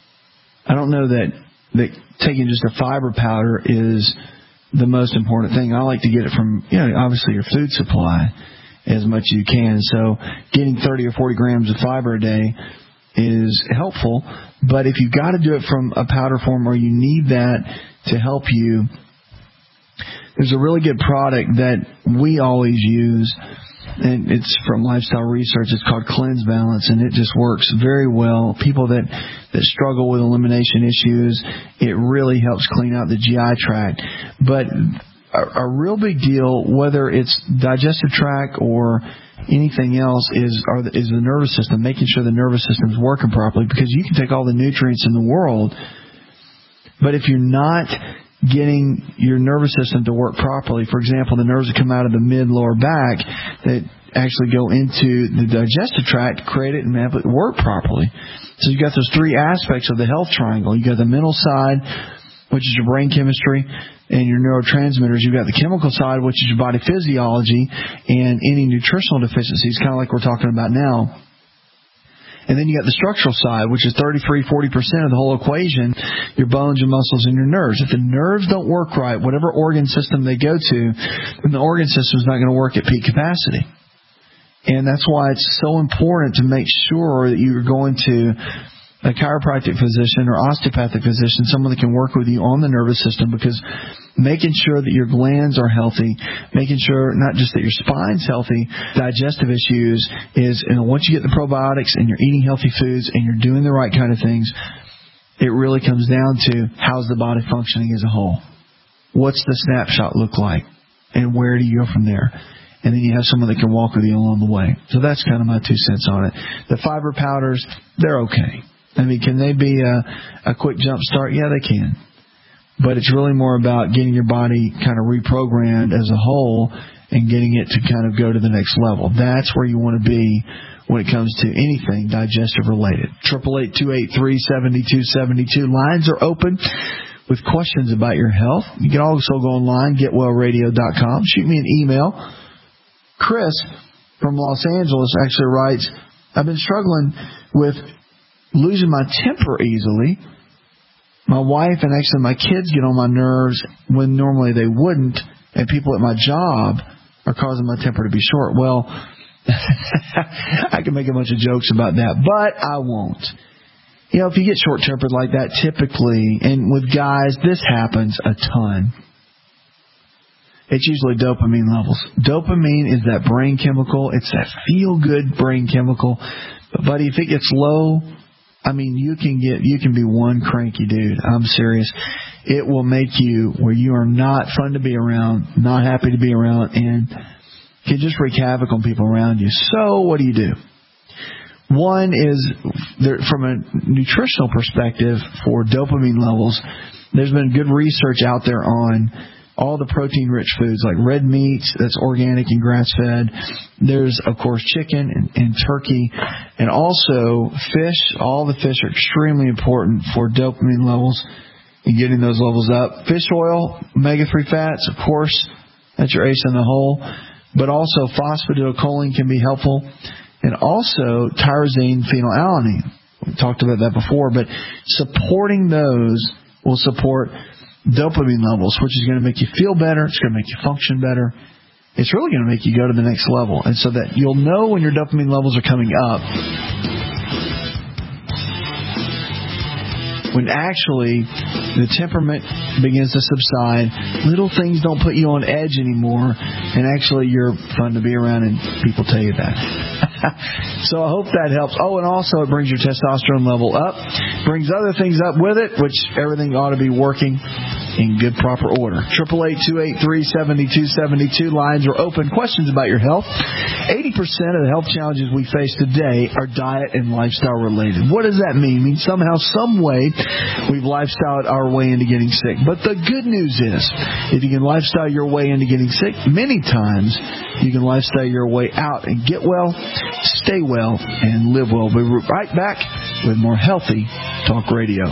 I don't know that, that taking just a fiber powder is the most important thing. I like to get it from, you know, obviously your food supply as much as you can. So getting thirty or forty grams of fiber a day is helpful. But if you've got to do it from a powder form or you need that to help you, there's a really good product that we always use, and it's from Lifestyle Research. It's called Cleanse Balance, and it just works very well. People that, that struggle with elimination issues, it really helps clean out the G I tract. But a, a real big deal, whether it's digestive tract or anything else, is are the, is the nervous system, making sure the nervous system is working properly, because you can take all the nutrients in the world, but if you're not getting your nervous system to work properly, for example, the nerves that come out of the mid-lower back that actually go into the digestive tract, create it and have it work properly. So you've got those three aspects of the health triangle. You've got the mental side, which is your brain chemistry and your neurotransmitters. You've got the chemical side, which is your body physiology and any nutritional deficiencies, kind of like we're talking about now. And then you got the structural side, which is thirty-three, forty percent of the whole equation, your bones, your muscles, and your nerves. If the nerves don't work right, whatever organ system they go to, then the organ system is not going to work at peak capacity. And that's why it's so important to make sure that you're going to a chiropractic physician or osteopathic physician, someone that can work with you on the nervous system, because making sure that your glands are healthy, making sure not just that your spine's healthy, digestive issues is, you know, once you get the probiotics and you're eating healthy foods and you're doing the right kind of things, it really comes down to how's the body functioning as a whole. What's the snapshot look like? And where do you go from there? And then you have someone that can walk with you along the way. So that's kind of my two cents on it. The fiber powders, they're okay. I mean, can they be a, a quick jump start? Yeah, they can. But it's really more about getting your body kind of reprogrammed as a whole and getting it to kind of go to the next level. That's where you want to be when it comes to anything digestive related. eight eight eight, two eight three, seven two seven two. Lines are open with questions about your health. You can also go online, get well radio dot com. Shoot me an email. Chris from Los Angeles actually writes, I've been struggling with losing my temper easily. My wife and actually my kids get on my nerves when normally they wouldn't, and people at my job are causing my temper to be short. Well, I can make a bunch of jokes about that, but I won't. You know, if you get short-tempered like that, typically, and with guys, this happens a ton. It's usually dopamine levels. Dopamine is that brain chemical. It's that feel-good brain chemical. But, buddy, if it gets low, I mean, you can get, you can be one cranky dude. I'm serious. It will make you where you are not fun to be around, not happy to be around, and can just wreak havoc on people around you. So what do you do? One is, there, from a nutritional perspective for dopamine levels, there's been good research out there on all the protein-rich foods like red meats, that's organic and grass-fed. There's, of course, chicken and, and turkey, and also fish. All the fish are extremely important for dopamine levels and getting those levels up. Fish oil, omega three fats, of course, that's your ace in the hole. But also phosphatidylcholine can be helpful, and also tyrosine phenylalanine. We talked about that before, but supporting those will support dopamine levels, which is going to make you feel better. It's going to make you function better. It's really going to make you go to the next level. And so that you'll know when your dopamine levels are coming up, when actually the temperament begins to subside, little things don't put you on edge anymore, and actually you're fun to be around, and people tell you that. So I hope that helps. Oh, and also it brings your testosterone level up, brings other things up with it, which everything ought to be working in good, proper order. eight eight eight, two eight three, seven two seven two. Lines are open. Questions about your health. eighty percent of the health challenges we face today are diet and lifestyle related. What does that mean? It means somehow, some way, we've lifestyled our way into getting sick. But the good news is, if you can lifestyle your way into getting sick, many times you can lifestyle your way out and get well, stay well, and live well. We'll be right back with more Healthy Talk Radio.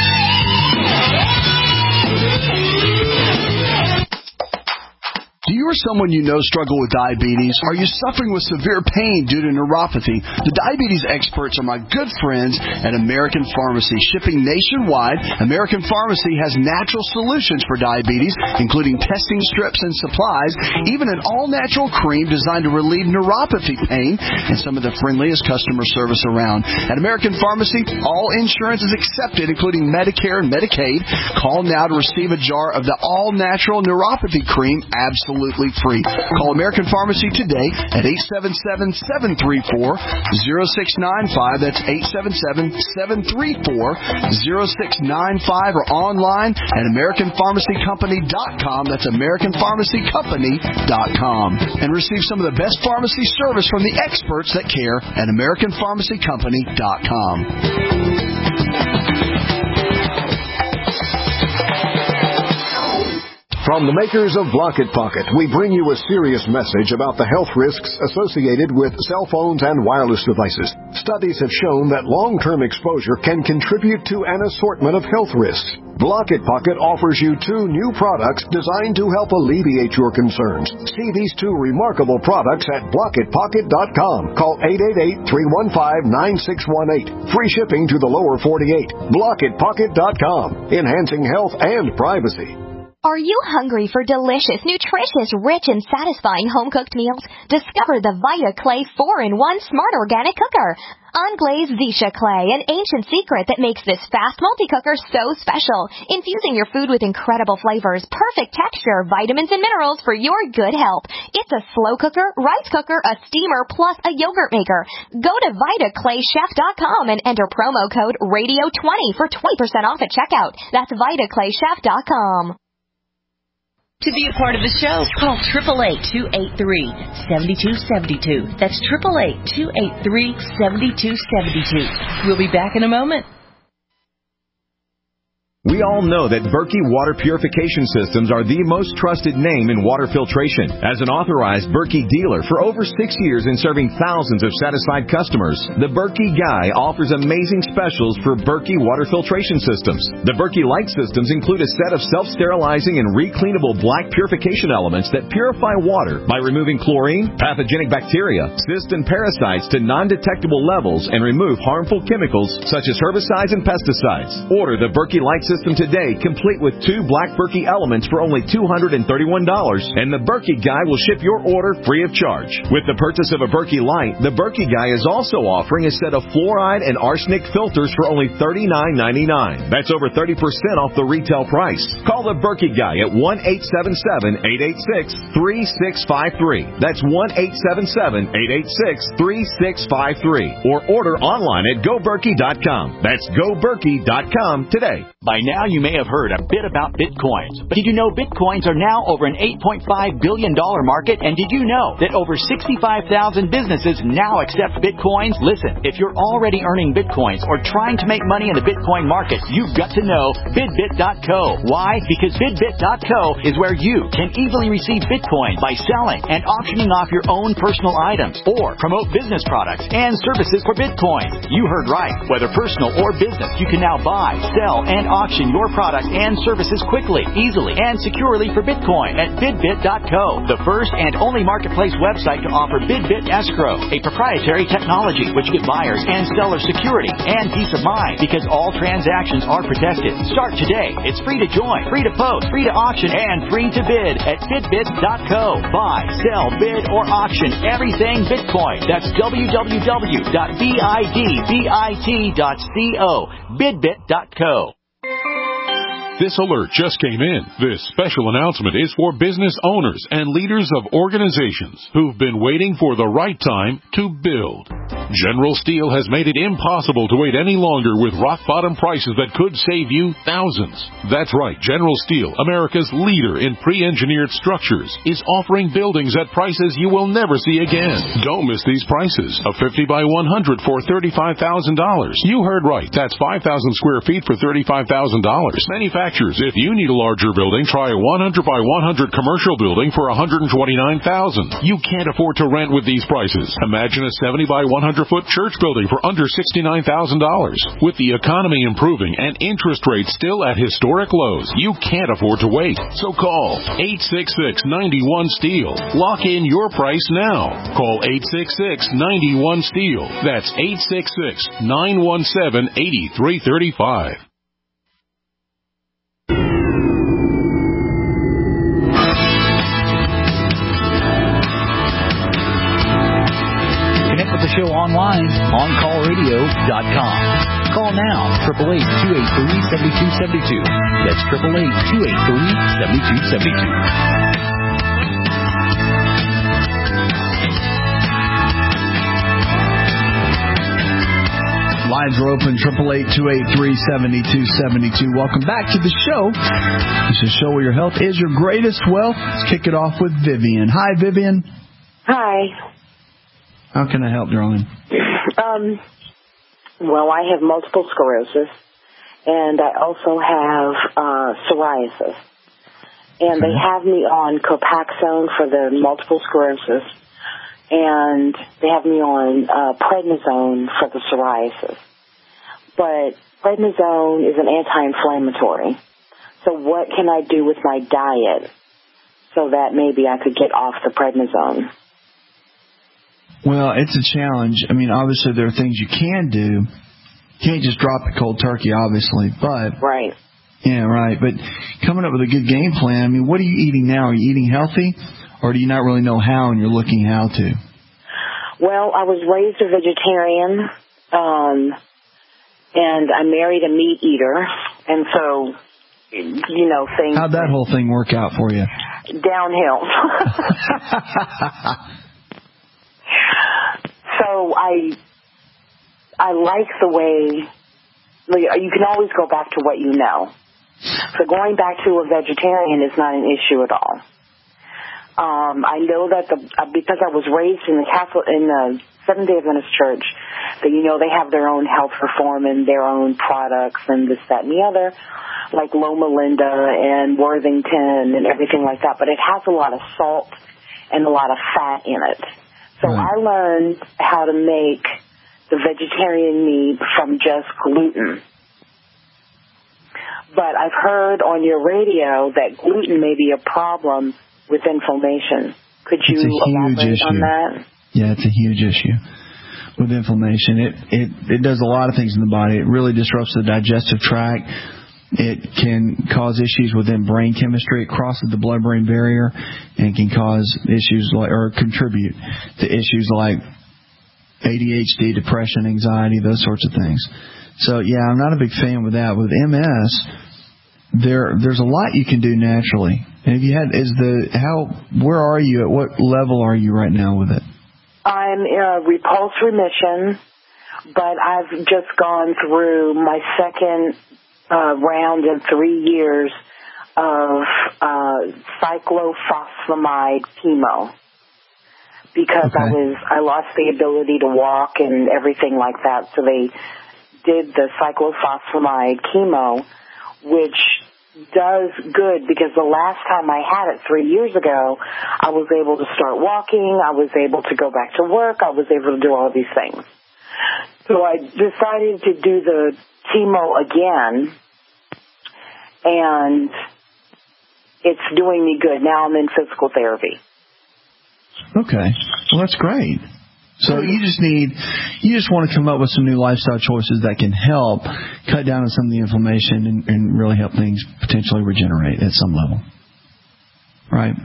Do you or someone you know struggle with diabetes? Are you suffering with severe pain due to neuropathy? The diabetes experts are my good friends at American Pharmacy. Shipping nationwide, American Pharmacy has natural solutions for diabetes, including testing strips and supplies, even an all-natural cream designed to relieve neuropathy pain, and some of the friendliest customer service around. At American Pharmacy, all insurance is accepted, including Medicare and Medicaid. Call now to receive a jar of the all-natural neuropathy cream absolutely free. Call American Pharmacy today at eight seven seven, seven three four, zero six nine five. That's eight seven seven, seven three four, zero six nine five, or online at American Pharmacy Company dot com. That's American Pharmacy Company dot com. And receive some of the best pharmacy service from the experts that care at American Pharmacy Company dot com. From the makers of Block It Pocket, we bring you a serious message about the health risks associated with cell phones and wireless devices. Studies have shown that long-term exposure can contribute to an assortment of health risks. Block It Pocket offers you two new products designed to help alleviate your concerns. See these two remarkable products at block it pocket dot com. Call eight eight eight, three one five, nine six one eight. Free shipping to the lower forty-eight. block it pocket dot com. Enhancing health and privacy. Are you hungry for delicious, nutritious, rich, and satisfying home-cooked meals? Discover the Vita Clay four in one Smart Organic Cooker. Unglazed Zisha Clay, an ancient secret that makes this fast multi-cooker so special. Infusing your food with incredible flavors, perfect texture, vitamins, and minerals for your good health. It's a slow cooker, rice cooker, a steamer, plus a yogurt maker. Go to vita clay chef dot com and enter promo code radio twenty for twenty percent off at checkout. That's vita clay chef dot com. To be a part of the show, call eight eight eight, two eight three, seven two seven two. That's eight eight eight, two eight three, seven two seven two. We'll be back in a moment. We all know that Berkey Water Purification Systems are the most trusted name in water filtration. As an authorized Berkey dealer for over six years and serving thousands of satisfied customers, the Berkey Guy offers amazing specials for Berkey Water Filtration Systems. The Berkey Light Systems include a set of self-sterilizing and recleanable black purification elements that purify water by removing chlorine, pathogenic bacteria, cysts, and parasites to non-detectable levels and remove harmful chemicals such as herbicides and pesticides. Order the Berkey Light Systems System today, complete with two black Berkey elements for only two hundred thirty-one dollars, and the Berkey Guy will ship your order free of charge. With the purchase of a Berkey Light, the Berkey Guy is also offering a set of fluoride and arsenic filters for only thirty-nine ninety-nine. That's over thirty percent off the retail price. Call the Berkey Guy at one eight seven seven, eight eight six, three six five three. That's one eight seven seven, eight eight six, three six five three. Or order online at go berkey dot com. That's go berkey dot com today. By now you may have heard a bit about Bitcoins. But did you know Bitcoins are now over an eight point five billion dollars market? And did you know that over sixty-five thousand businesses now accept Bitcoins? Listen, if you're already earning Bitcoins or trying to make money in the Bitcoin market, you've got to know bidbit dot co. Why? Because bidbit dot co is where you can easily receive Bitcoin by selling and auctioning off your own personal items or promote business products and services for Bitcoin. You heard right. Whether personal or business, you can now buy, sell, and auction your product and services quickly, easily, and securely for Bitcoin at bidbit dot co, the first and only marketplace website to offer Bidbit Escrow, a proprietary technology which gives buyers and sellers security and peace of mind because all transactions are protected. Start today. It's free to join, free to post, free to auction, and free to bid at bidbit dot co. Buy, sell, bid, or auction everything Bitcoin. That's w w w dot bidbit dot co. bidbit dot co. This alert just came in. This special announcement is for business owners and leaders of organizations who've been waiting for the right time to build. General Steel has made it impossible to wait any longer with rock-bottom prices that could save you thousands. That's right, General Steel, America's leader in pre-engineered structures, is offering buildings at prices you will never see again. Don't miss these prices. A fifty by one hundred for thirty-five thousand dollars. You heard right. That's five thousand square feet for thirty-five thousand dollars. Manufacturers, if you need a larger building, try a one hundred by one hundred commercial building for one hundred twenty-nine thousand dollars. You can't afford to rent with these prices. Imagine a seventy by one hundred acre-foot church building for under sixty-nine thousand dollars. With the economy improving and interest rates still at historic lows, you can't afford to wait. So call eight six six, nine one, STEEL. Lock in your price now. Call eight six six, nine one, STEEL. That's eight six six, nine one seven, eight three three five. Connect with the show online, on call radio dot com. Call now, eight eight eight, two eight three, seven two seven two. That's eight eight eight, two eight three, seven two seven two. Lines are open, eight eight eight, two eight three, seven two seven two. Welcome back to the show. This is a show where your health is your greatest wealth. Let's kick it off with Vivian. Hi, Vivian. Hi. How can I help, darling? Um, well, I have multiple sclerosis, and I also have uh, psoriasis. And okay. They have me on Copaxone for the multiple sclerosis, and they have me on uh, prednisone for the psoriasis. But prednisone is an anti-inflammatory. So what can I do with my diet so that maybe I could get off the prednisone? Well, it's a challenge. I mean, obviously there are things you can do. You can't just drop it cold turkey, obviously, but... Right. Yeah, right. But coming up with a good game plan, I mean, what are you eating now? Are you eating healthy, or do you not really know how and you're looking how to? Well, I was raised a vegetarian, um, and I married a meat eater, and so, you know, things... How'd that whole thing work out for you? Downhill. So I I like the way, like, you can always go back to what you know. So going back to a vegetarian is not an issue at all. Um, I know that the because I was raised in the Catholic in the Seventh-day Adventist Church, that you know they have their own health reform and their own products and this, that, and the other, like Loma Linda and Worthington and everything like that. But it has a lot of salt and a lot of fat in it. So I learned how to make the vegetarian meat from just gluten. But I've heard on your radio that gluten may be a problem with inflammation. Could you elaborate issue. on that? Yeah, it's a huge issue with inflammation. It, it, it does a lot of things in the body. It really disrupts the digestive tract. It can cause issues within brain chemistry. It crosses the blood-brain barrier and can cause issues like, or contribute to issues like A D H D, depression, anxiety, those sorts of things. So, yeah, I'm not a big fan with that. With M S, there there's a lot you can do naturally. And if you had, is the how where are you? At what level are you right now with it? I'm in a repulse remission, but I've just gone through my second Uh, round in three years of uh, cyclophosphamide chemo because okay. I was I lost the ability to walk and everything like that. So they did the cyclophosphamide chemo, which does good because the last time I had it three years ago, I was able to start walking. I was able to go back to work. I was able to do all these things. So I decided to do the chemo again, and it's doing me good. Now I'm in physical therapy. Okay. Well, that's great. So you just need, you just want to come up with some new lifestyle choices that can help cut down on some of the inflammation and, and really help things potentially regenerate at some level. Right?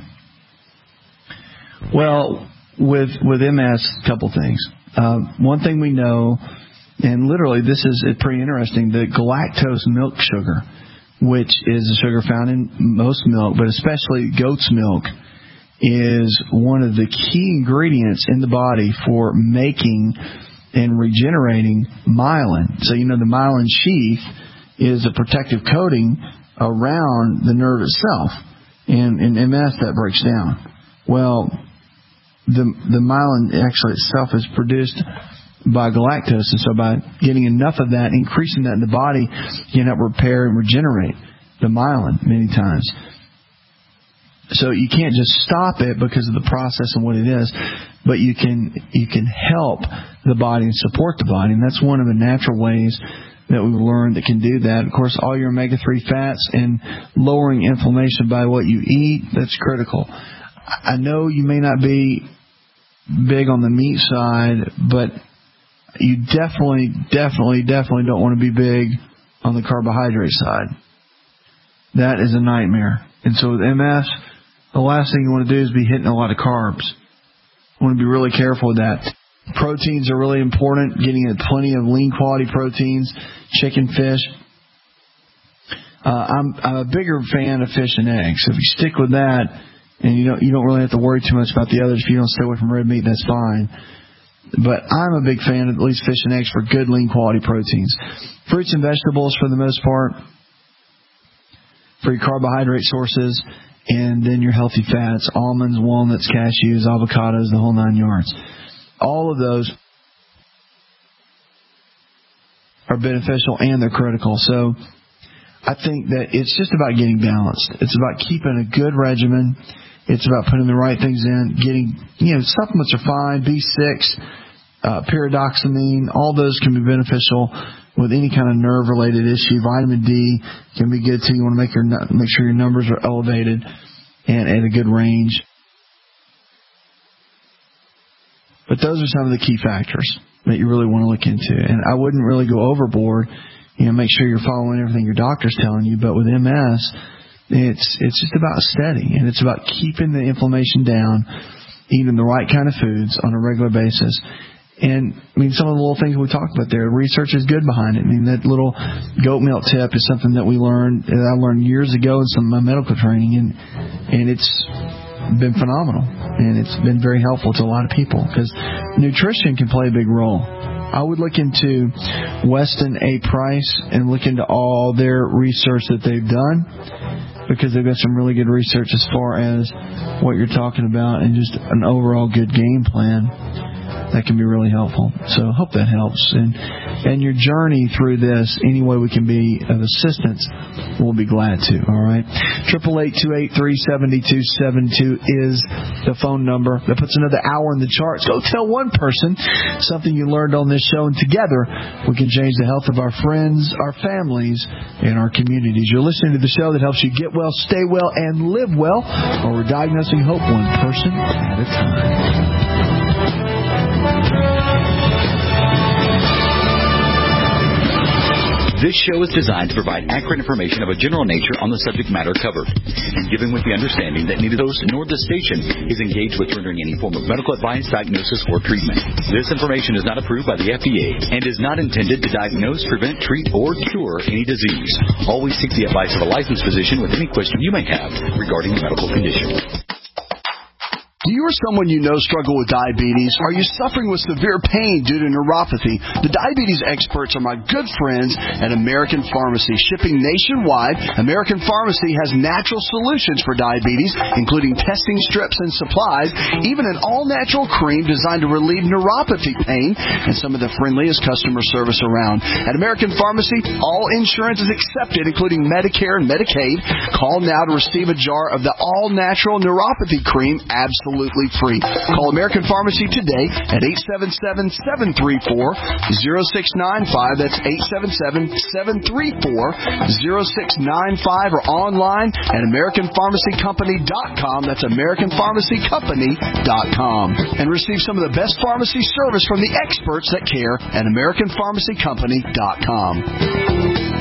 Well, with with M S, a couple things. Uh, one thing we know, and literally this is pretty interesting, the galactose milk sugar, which is a sugar found in most milk, but especially goat's milk, is one of the key ingredients in the body for making and regenerating myelin. So, you know, the myelin sheath is a protective coating around the nerve itself. And in M S, that breaks down. Well, the the myelin actually itself is produced by galactose, and so by getting enough of that, increasing that in the body, you can help repair and regenerate the myelin many times. So you can't just stop it because of the process and what it is, but you can you can help the body and support the body, and that's one of the natural ways that we've learned that can do that. Of course, all your omega three fats and lowering inflammation by what you eat, that's critical. I know you may not be big on the meat side, but you definitely, definitely, definitely don't want to be big on the carbohydrate side. That is a nightmare. And so with M S, the last thing you want to do is be hitting a lot of carbs. You want to be really careful with that. Proteins are really important, getting plenty of lean quality proteins, chicken, fish. Uh, I'm, I'm a bigger fan of fish and eggs. So if you stick with that, and you don't you don't really have to worry too much about the others. If you don't stay away from red meat, that's fine. But I'm a big fan of at least fish and eggs for good lean quality proteins. Fruits and vegetables for the most part, for your carbohydrate sources, and then your healthy fats, almonds, walnuts, cashews, avocados, the whole nine yards. All of those are beneficial and they're critical. So I think that it's just about getting balanced. It's about keeping a good regimen. It's about putting the right things in, getting, you know, supplements are fine, B six, uh, pyridoxamine, all those can be beneficial with any kind of nerve-related issue. Vitamin D can be good too. You want to make your make sure your numbers are elevated and at a good range. But those are some of the key factors that you really want to look into. And I wouldn't really go overboard. You know, make sure you're following everything your doctor's telling you. But with M S, it's it's just about steady, and it's about keeping the inflammation down, eating the right kind of foods on a regular basis. And, I mean, some of the little things we talked about there, research is good behind it. I mean, that little goat milk tip is something that we learned, that I learned years ago in some of my medical training, and and it's been phenomenal, and it's been very helpful to a lot of people because nutrition can play a big role. I would look into Weston A. Price and look into all their research that they've done, because they've got some really good research as far as what you're talking about and just an overall good game plan that can be really helpful. So I hope that helps. And and your journey through this, any way we can be of assistance, we'll be glad to. All right. eight eight eight, two eight three, seven two seven two is the phone number. That puts another hour in the charts. Go tell one person something you learned on this show, and together we can change the health of our friends, our families, and our communities. You're listening to the show that helps you get well, stay well, and live well, or we're diagnosing hope one person at a time. This show is designed to provide accurate information of a general nature on the subject matter covered, and given with the understanding that neither the host nor the station is engaged with rendering any form of medical advice, diagnosis, or treatment. This information is not approved by the F D A and is not intended to diagnose, prevent, treat, or cure any disease. Always seek the advice of a licensed physician with any question you may have regarding a medical condition. Do you or someone you know struggle with diabetes? Are you suffering with severe pain due to neuropathy? The diabetes experts are my good friends at American Pharmacy. Shipping nationwide, American Pharmacy has natural solutions for diabetes, including testing strips and supplies, even an all-natural cream designed to relieve neuropathy pain, and some of the friendliest customer service around. At American Pharmacy, all insurance is accepted, including Medicare and Medicaid. Call now to receive a jar of the all-natural neuropathy cream absolutely Absolutely free. Call American Pharmacy today at eight seven seven, seven three four, zero six nine five. That's eight seven seven, seven three four, zero six nine five, or online at American Pharmacy Company dot com. That's American Pharmacy Company dot com. And receive some of the best pharmacy service from the experts that care at American Pharmacy Company dot com.